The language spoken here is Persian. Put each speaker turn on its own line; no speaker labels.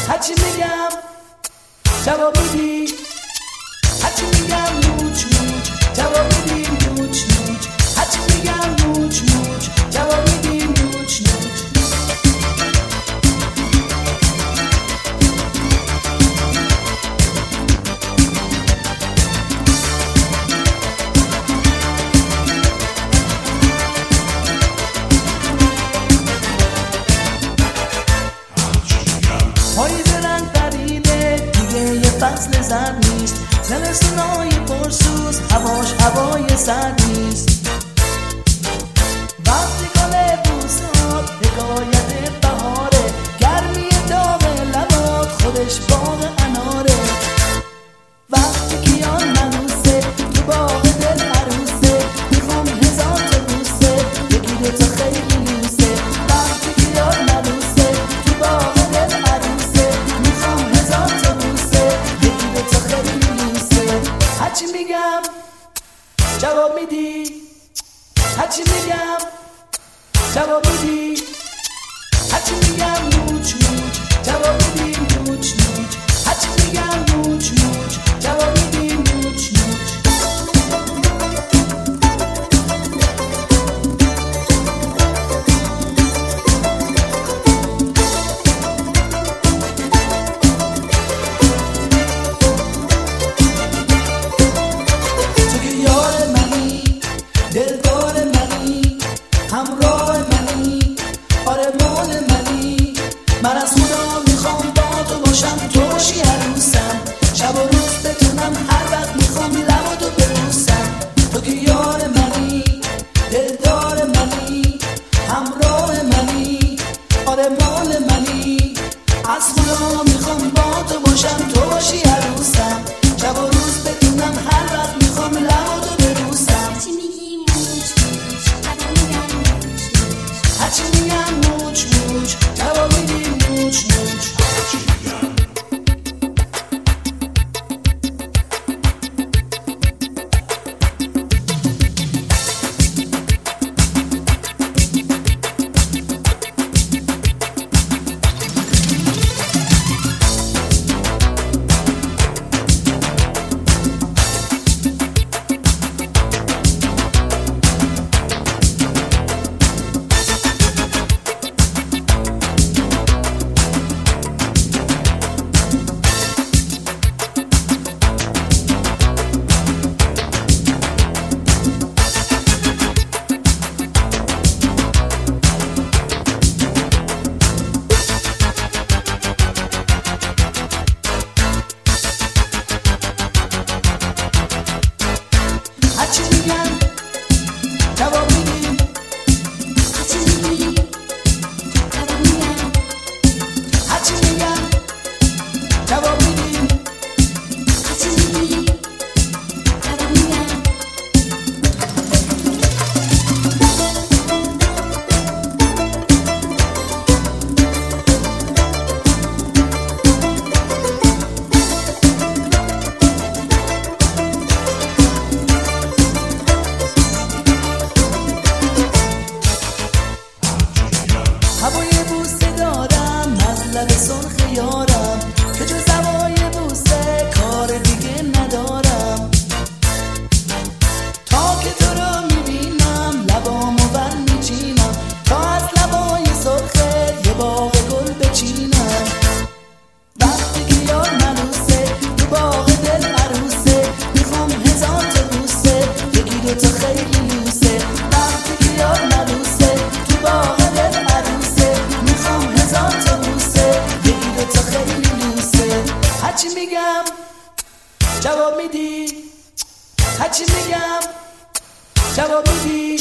هرچی میگم جواب میدی، هرچی میگم موچ موچ جواب میدی موچ موچ، هرچی میگم موچ موچ جواب میدی موچ موچ. پاییز رنگ پریده دیگه یه فصل زرد نیست، زمستونای پرسوز هواش هوای سرد نیست. وقتی گل بوسات حکایت بهاره، گرمی داغ لبات خودش باغ اناره. وقتی کیان منوسه تو باغ دل عروسه، میخوام هزار تا بوسه بگیره تا خیلی لوسه. وقتی کیان منوسه تو باغ دل عروسه، میخوام هزار تا بوسه بگیره تا خیلی لوسه. هرچی میگم جواب میدی، هرچی میگم جواب میدی، هرچی میگم موچ موچ جواب میدی موچ موچ، هرچی میگم موچ موچ جواب میدی موچ موچ. تو که یار منی، دلدار منی، همراه منی، آره مال منی. من از خدا میخوام با تو باشم، تو باشی عروسم، شب و روز بتونم هر وقت میخوام لباتو ببوسم. تو که یار منی، دلدار منی، همراه منی، آره مال منی. از خدا میخوام با تو باشم، تو باشی عروسم، شب و روز بتونم هر وقت میخوام لباتو ببوسم.
هرچی میگی موچ موچ جواب میدم موچ موچ،
هرچی میگم موچ موچ جواب میدی موچ موچ. هرچی میگم جواب میدی،
هرچی میگی جواب میدم،
هرچی میگم جواب میدی.
هرچی میگی جواب میدم. هوای بوسه دارم از لب سرخ یارم، که جز هوای بوسه کار دیگه ندارم. تا که تو رو میبینم لبامو بر میچینم، تا از لبای سرخه یه باغ گل بچینم. وقتی که یار منوسه تو باغ دل عروسه، میخوام هزار تا بوسه بگیره تا خیلی لوسه. وقتی که یار منوسه تو باغ دل عروسه، میخوام هزار تا بوسه بگیره تا خیلی لوسه. هرچی میگم جواب میدی، هرچی میگم جواب میدی.